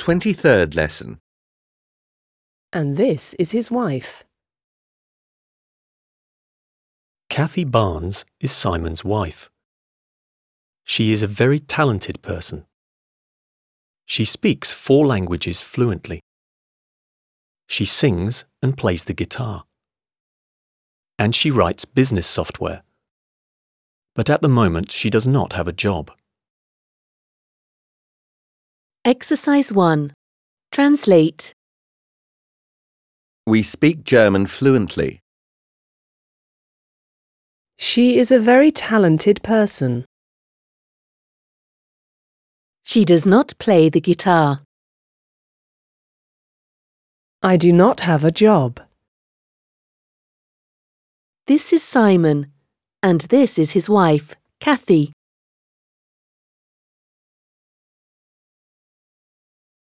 23rd lesson. And this is his wife. Kathy Barnes is Simon's wife. She is a very talented person. She speaks 4 languages fluently. She sings and plays the guitar. And she writes business software. But at the moment she does not have a job. Exercise 1. Translate. We speak German fluently. She is a very talented person. She does not play the guitar. I do not have a job. This is Simon, and this is his wife, Kathy.